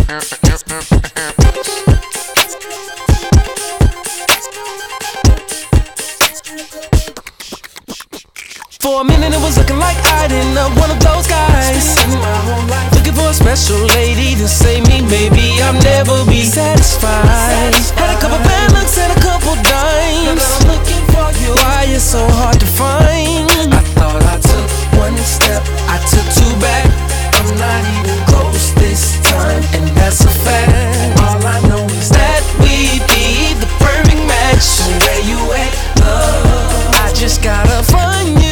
For a minute it was looking like I didn't know one of those guys. Looking for a special lady to save me, maybe I'll never be satisfied. Had a couple bad looks and a couple dimes. Why it's so hard to find? I thought I took one step, I took two back. I'm not even close this time, and that's a fact. All I know is that we be the perfect match. So where you at, love? I just gotta find you.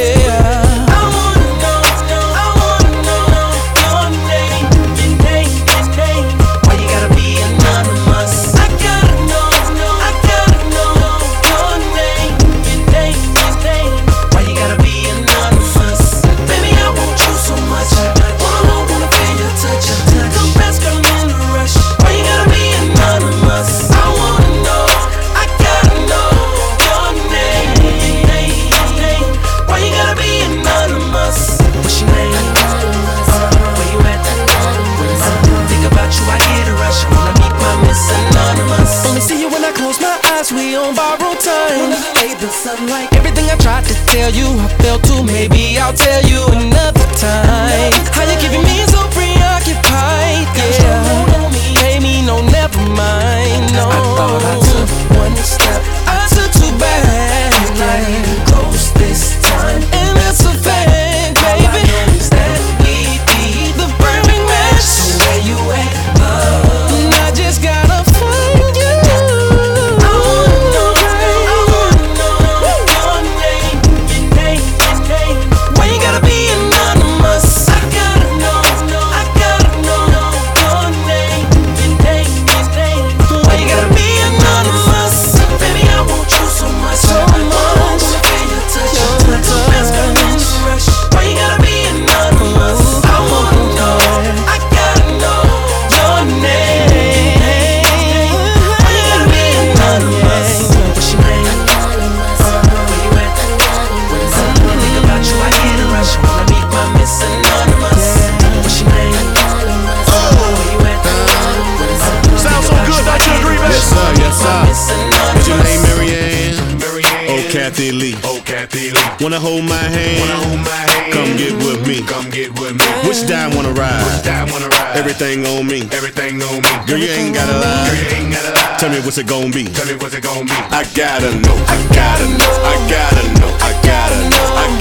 We on borrowed time. Everything I tried to tell you, I failed to. Maybe I'll tell you another time. How you keeping me so preoccupied? Yeah, pay me no, never mind. No, I thought I took one step, I took two back. I'm not even close this time, and that's a fact, baby. All I know is that we be the perfect match. So where you at, love? And I just gotta find you. Kathy Lee. Wanna hold my hand? Come get with me. Which dime wanna ride? Everything on me. Girl, you ain't gotta lie. Tell me what's it gon' be. I gotta know. I gotta know. I gotta know. I gotta know.